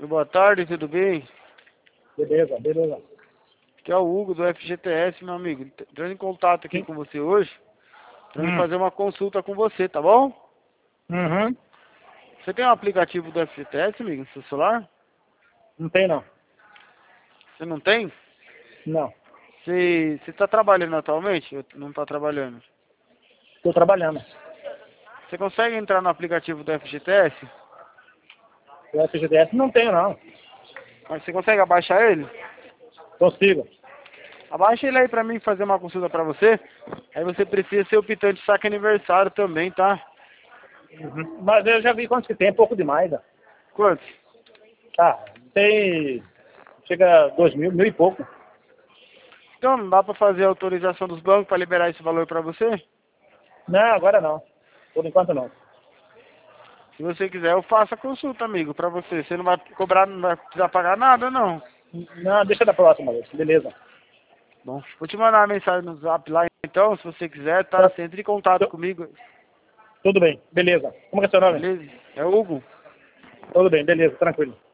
Boa tarde, tudo bem? Beleza, beleza. Aqui é o Hugo do FGTS, meu amigo. Entrando em contato aqui Sim. com você hoje, pra Hum. fazer uma consulta com você, tá bom? Uhum. Você tem um aplicativo do FGTS, amigo, no seu celular? Não tem não. Você não tem? Não. Você tá trabalhando atualmente? Ou não tá trabalhando? Estou trabalhando. Você consegue entrar no aplicativo do FGTS? O FGTS não tenho não. Mas você consegue abaixar ele? Consigo. Abaixa ele aí pra mim fazer uma consulta pra você. Aí você precisa ser optante de saque aniversário também, tá? Uhum. Mas eu já vi quantos que tem, é pouco demais. Ó. Quantos? Ah, tem. Chega a 2.000, 1.000 e pouco. Então, não dá pra fazer a autorização dos bancos pra liberar esse valor pra você? Não, agora não. Por enquanto não. Se você quiser, eu faço a consulta, amigo, pra você. Você não vai cobrar, não vai precisar pagar nada, não. Não, deixa da próxima vez. Beleza. Bom, vou te mandar uma mensagem no zap lá, então, se você quiser, tá? Tá. Você entra em contato comigo, Tudo bem, beleza. Como é seu nome? beleza? É Hugo. Tudo bem, beleza, tranquilo.